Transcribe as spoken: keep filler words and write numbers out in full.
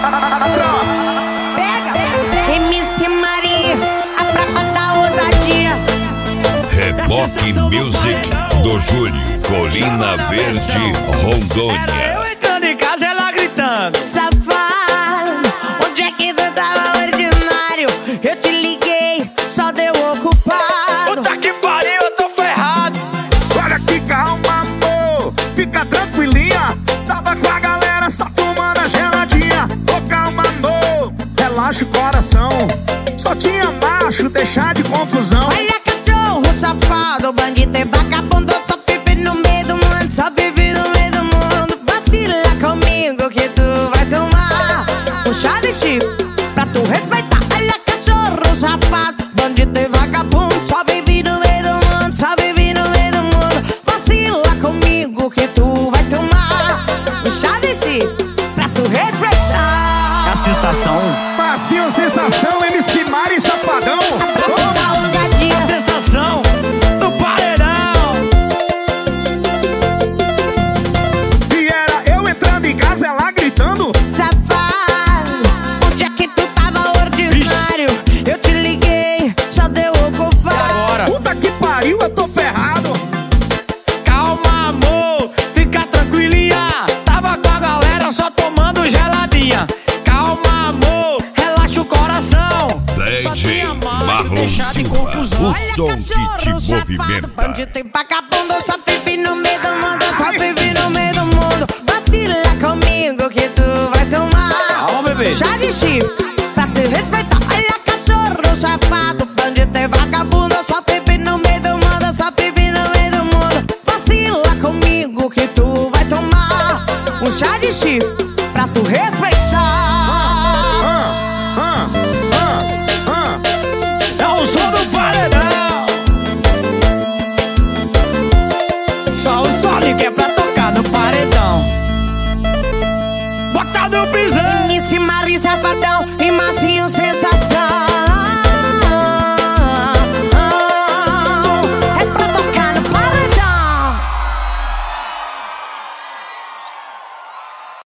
Pega, M C Maria, a prata da ousadia. Reboque Music do Júlio, Colina Verde, Rondônia. Eu entrando em casa, ela gritando: Safado, onde é que tu tava ordinário? Eu te liguei, só deu ocupado. puta que pariu, eu tô ferrado. Olha que calma, amor, fica tranquilinha. Tava com a galera só tomando a geladinha. Ô, calma, amor, relaxa o coração. Só tinha macho, deixar de confusão. Olha cachorro safado, bandido e vagabundo, só vive no meio do mundo, só vive no meio do mundo. Vacila comigo que tu vai tomar um chá de chifre pra tu respeitar. Olha cachorro safado, bandido e vagabundo, só vive no meio do mundo, só vive no meio do mundo. Vacila comigo que tu vai tomar um chá de chifre pra tu respeitar. É a sensação, Passinho, sensação, M C Mari, Safadão. Da ousadia. a sensação do paredão. E era eu entrando em casa, ela gritando: Safado, onde é que tu tava ordinário? Eu te liguei, só deu ocupado. Agora, puta que pariu, eu tô ferrado. calma, amor, fica tranquilinha. Tava com a galera só tomando geladinha. Calma, amor, relaxa o coração. Só D J tinha macho, Marlon deixar de Silva, confusão. o Olha som que cachorro te safado, movimenta. bandido e vagabundo, só vive no meio do mundo, só vive no meio do mundo. Vacila comigo que tu vai tomar Calma, bebê. chá de chifre pra te respeitar. Olha cachorro safado, bandido e vagabundo, só vive no meio do mundo, só vive no meio do mundo. Vacila comigo que tu vai tomar um chá de chifre pra tu respeitar. Ah, ah, ah, ah. É o som do paredão. Só o Sonic que é pra tocar no paredão. Bota no pisão. M C Mari Safadão,